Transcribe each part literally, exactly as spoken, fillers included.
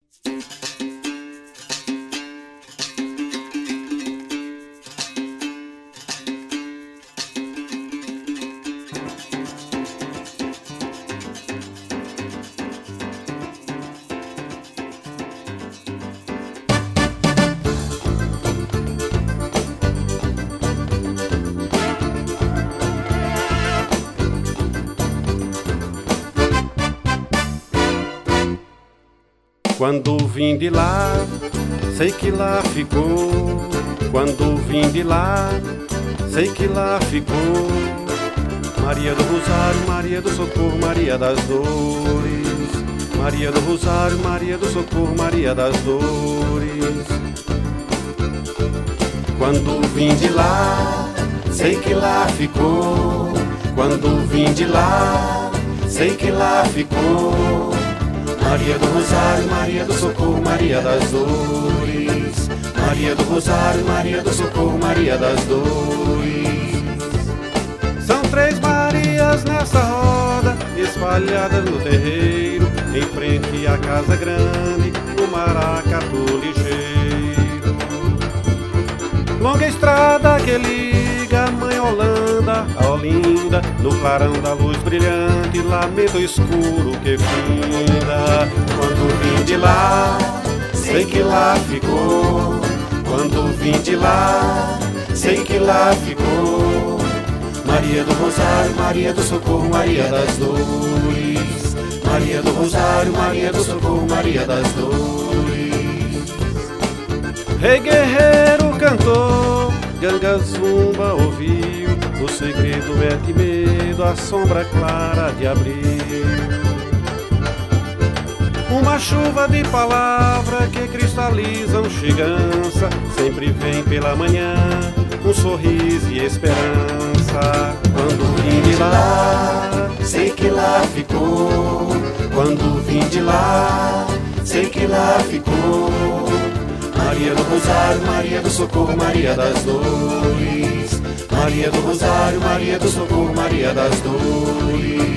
Quando vim de lá, sei que lá ficou. Quando vim de lá, sei que lá ficou. Maria do Rosário, Maria do Socorro, Maria das Dores. Maria do Rosário, Maria do Socorro, Maria das Dores. Quando vim de lá, sei que lá ficou. Quando vim de lá, sei que lá ficou. Maria do Rosário, Maria do Socorro, Maria das Dores. Maria do Rosário, Maria do Socorro, Maria das Dores. São três Marias nessa roda, espalhadas no terreiro, em frente à casa grande, no maracatu ligeiro. Longa estrada que liga a mãe Holanda a Olinda, no clarão da luz brilhante, lamento escuro que finda. Quando vim de lá, sei que lá ficou. Quando vim de lá, sei que lá ficou. Maria do Rosário, Maria do Socorro, Maria das Dores. Maria do Rosário, Maria do Socorro, Maria das Dores. Rei guerreiro cantou, ganga zumba ouviu, o segredo mete medo, a sombra clara de abril. Uma chuva de palavra que cristalizam chegança, sempre vem pela manhã, um sorriso e esperança. Quando vim de lá, sei que lá ficou. Quando vim de lá, sei que lá ficou. Maria do Rosário, Maria do Socorro, Maria das Dores. Maria do Rosário, Maria do Socorro, Maria das Dores.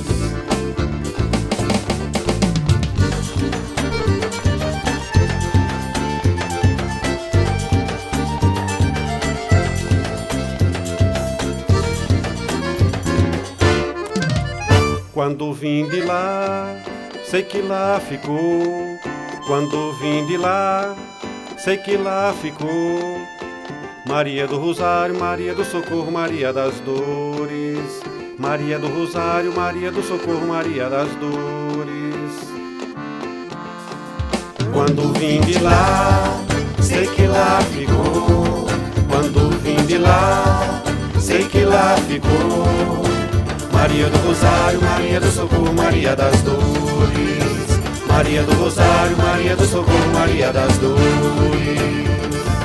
Quando vim de lá, sei que lá ficou. Quando vim de lá, sei que lá ficou. Maria do Rosário, Maria do Socorro, Maria das Dores. Maria do Rosário, Maria do Socorro, Maria das Dores. Quando vim de lá, sei que lá ficou. Quando vim de lá, sei que lá ficou. Maria do Rosário, Maria do Socorro, Maria das Dores. Maria do Rosário, Maria do Socorro, Maria das Dores.